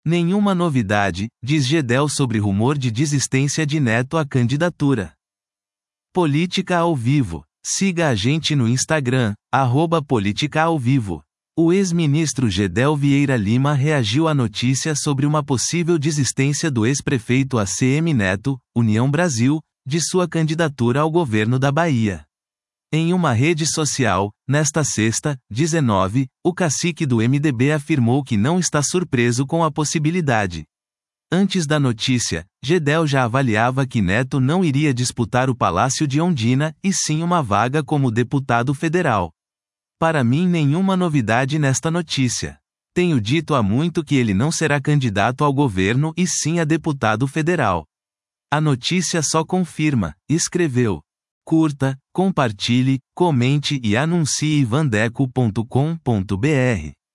Nenhuma novidade, diz Gedel sobre rumor de desistência de Neto à candidatura. Política ao vivo. Siga a gente no Instagram, @política-ao-vivo. O ex-ministro Gedel Vieira Lima reagiu à notícia sobre uma possível desistência do ex-prefeito ACM Neto, União Brasil, de sua candidatura ao governo da Bahia. Em uma rede social, nesta sexta, 19, o cacique do MDB afirmou que não está surpreso com a possibilidade. Antes da notícia, Gedel já avaliava que Neto não iria disputar o Palácio de Ondina, e sim uma vaga como deputado federal. Para mim, nenhuma novidade nesta notícia. Tenho dito há muito que ele não será candidato ao governo e sim a deputado federal. A notícia só confirma, escreveu. Curta, compartilhe, comente e anuncie vandeco.com.br.